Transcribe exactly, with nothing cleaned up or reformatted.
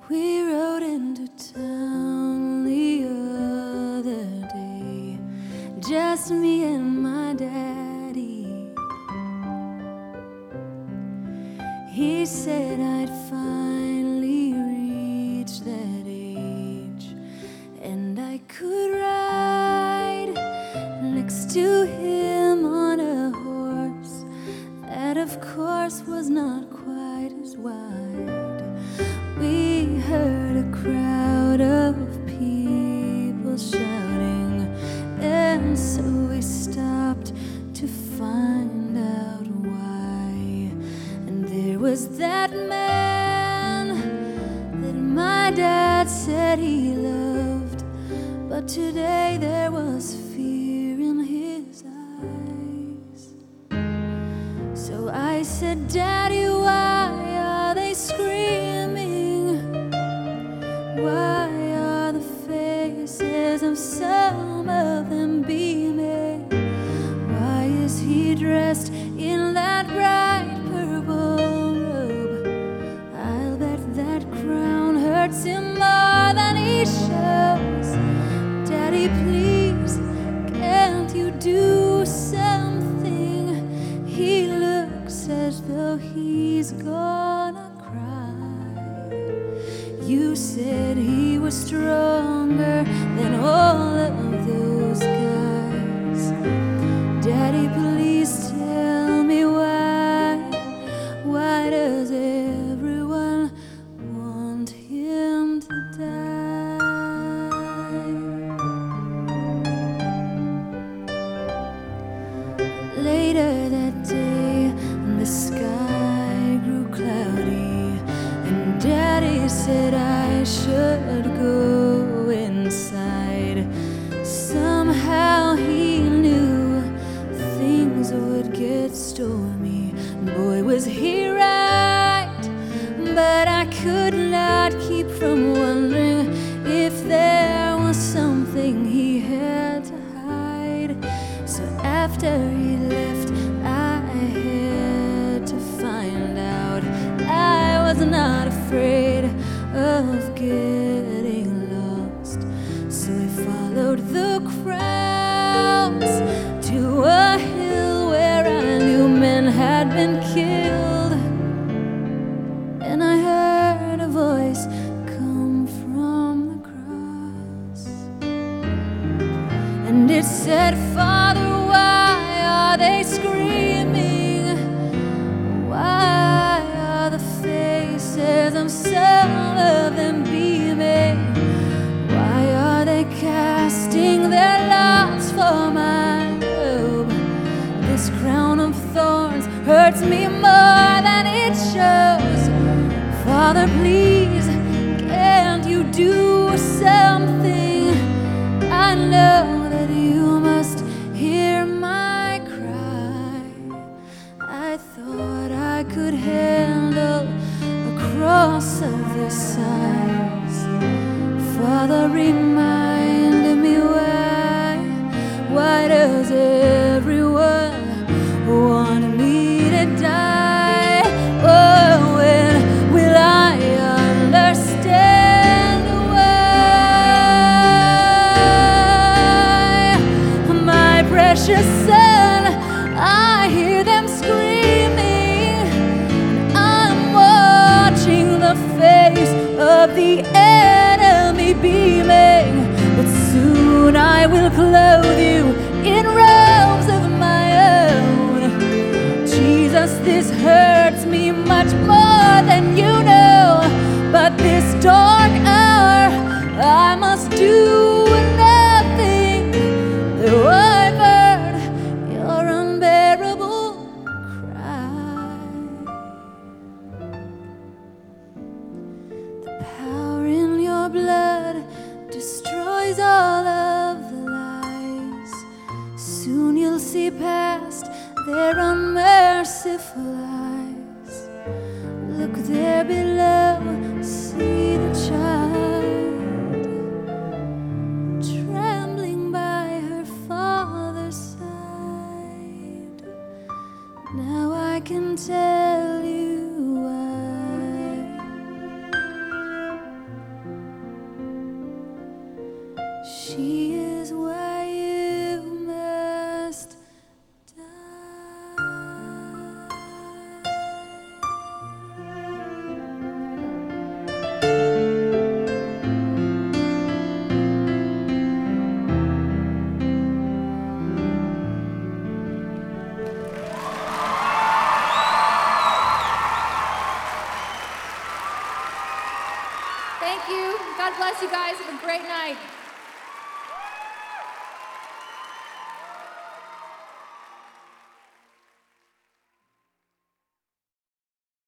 We rode into town the other day, just me and my daddy. He said I'd finally reached that age, and I could ride next to him on a horse that of course was not quite as wide. We heard a crowd of people shouting, and so we stopped to find out why. And there was that man that my dad said he loved, but today there was fear in his eyes. So I said, Daddy, why are they screaming? Why are the faces of some of them beaming? Why is he dressed in that bright purple robe? I'll bet that crown hurts him more than he shows. Daddy, please, can't you do something? He looks as though he's gonna cry. You said he was stronger than all of those guys. Daddy, please tell me why. Why does everyone want him to die? Later that day, the sky grew cloudy, and Daddy said I should go inside. Somehow he knew things would get stormy. Boy, was he right, but I could not keep from wondering if there was something he had to hide. So after he left, I had to find out. I was not afraid of getting lost, so I followed the crowds to a hill where I knew men had been killed. And I heard a voice come from the cross, and it said, Father, why are they screaming? Why are the faces of some of them beaming? Why are they casting their lots for my robe? This crown of thorns hurts me more than it shows. Father, please, can't you do something? I know that you must hear my cry. I thought I could handle a cross of this size. Father, remind me why. Why does everyone want me to die? Oh, when will I understand why? My precious son, I hear them screaming. I'm watching the face of the enemy beaming, but soon I will clothe you in robes of my own. Jesus, this hurts me much more than you know, but this dark hour I must do nothing, though I've heard your unbearable cry. The power in your blood destroys all of the lies. Soon you'll see past their unmerciful eyes. Look there below, see the child trembling by her father's side. Now I can tell you why. bless you guys. Have a great night.